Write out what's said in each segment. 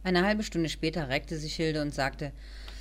Eine halbe Stunde später reckte sich Hilde und sagte: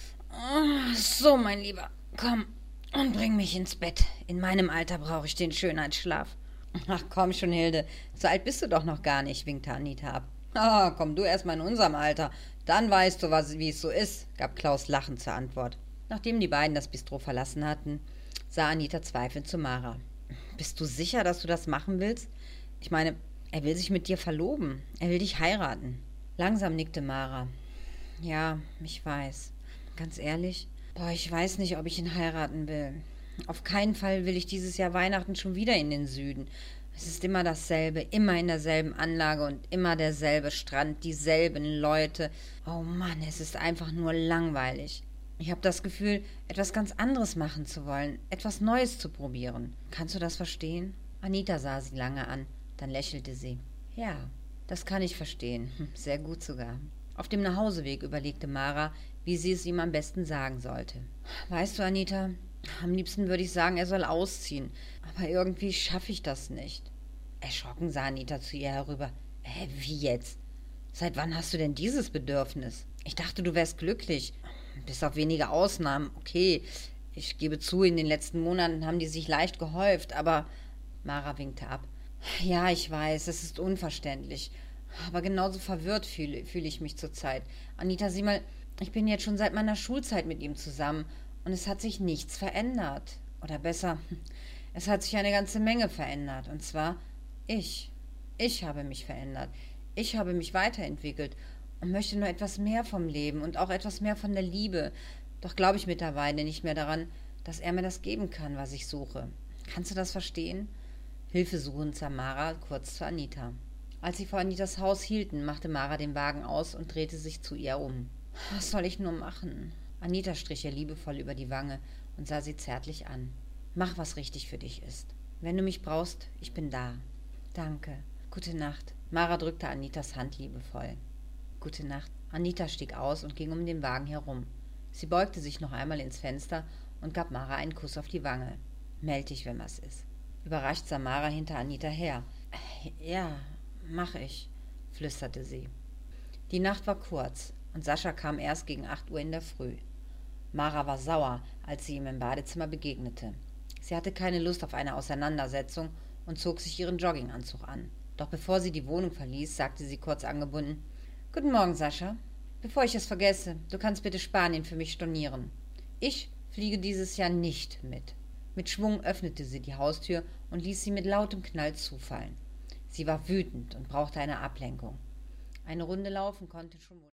"Oh, so, mein Lieber, komm und bring mich ins Bett. In meinem Alter brauche ich den Schönheitsschlaf." "Ach komm schon, Hilde, so alt bist du doch noch gar nicht", winkte Anita ab. "Ah, komm du erst mal in unserem Alter, dann weißt du, wie es so ist", gab Klaus lachend zur Antwort. Nachdem die beiden das Bistro verlassen hatten, sah Anita zweifelnd zu Mara. "Bist du sicher, dass du das machen willst? Ich meine, er will sich mit dir verloben. Er will dich heiraten." Langsam nickte Mara. "Ja, ich weiß. Ganz ehrlich, ich weiß nicht, ob ich ihn heiraten will. Auf keinen Fall will ich dieses Jahr Weihnachten schon wieder in den Süden. Es ist immer dasselbe, immer in derselben Anlage und immer derselbe Strand, dieselben Leute. Oh Mann, es ist einfach nur langweilig. Ich habe das Gefühl, etwas ganz anderes machen zu wollen, etwas Neues zu probieren. Kannst du das verstehen?" Anita sah sie lange an, dann lächelte sie. "Ja, das kann ich verstehen. Sehr gut sogar." Auf dem Nachhauseweg überlegte Mara, wie sie es ihm am besten sagen sollte. "Weißt du, Anita, am liebsten würde ich sagen, er soll ausziehen. Aber irgendwie schaffe ich das nicht." Erschrocken sah Anita zu ihr herüber. Wie jetzt? Seit wann hast du denn dieses Bedürfnis? Ich dachte, du wärst glücklich. Bis auf wenige Ausnahmen. Okay, ich gebe zu, in den letzten Monaten haben die sich leicht gehäuft, aber... Mara winkte ab. "Ja, ich weiß, es ist unverständlich. Aber genauso verwirrt fühle ich mich zurzeit. Anita, sieh mal, ich bin jetzt schon seit meiner Schulzeit mit ihm zusammen und es hat sich nichts verändert. Oder besser, es hat sich eine ganze Menge verändert. Und zwar ich. Ich habe mich verändert. Ich habe mich weiterentwickelt und möchte nur etwas mehr vom Leben und auch etwas mehr von der Liebe. Doch glaube ich mittlerweile nicht mehr daran, dass er mir das geben kann, was ich suche. Kannst du das verstehen?" Hilfesuchend sah Mara kurz zu Anita. Als sie vor Anitas Haus hielten, machte Mara den Wagen aus und drehte sich zu ihr um. "Was soll ich nur machen?" Anita strich ihr liebevoll über die Wange und sah sie zärtlich an. "Mach, was richtig für dich ist. Wenn du mich brauchst, ich bin da." "Danke. Gute Nacht." Mara drückte Anitas Hand liebevoll. "Gute Nacht." Anita stieg aus und ging um den Wagen herum. Sie beugte sich noch einmal ins Fenster und gab Mara einen Kuss auf die Wange. "Meld dich, wenn was ist." Überrascht sah Mara hinter Anita her. "Ja, mach ich", flüsterte sie. Die Nacht war kurz und Sascha kam erst gegen 8 Uhr in der Früh. Mara war sauer, als sie ihm im Badezimmer begegnete. Sie hatte keine Lust auf eine Auseinandersetzung und zog sich ihren Jogginganzug an. Doch bevor sie die Wohnung verließ, sagte sie kurz angebunden: "Guten Morgen, Sascha. Bevor ich es vergesse, du kannst bitte Spanien für mich stornieren. Ich fliege dieses Jahr nicht mit." Mit Schwung öffnete sie die Haustür und ließ sie mit lautem Knall zufallen. Sie war wütend und brauchte eine Ablenkung. Eine Runde laufen konnte schon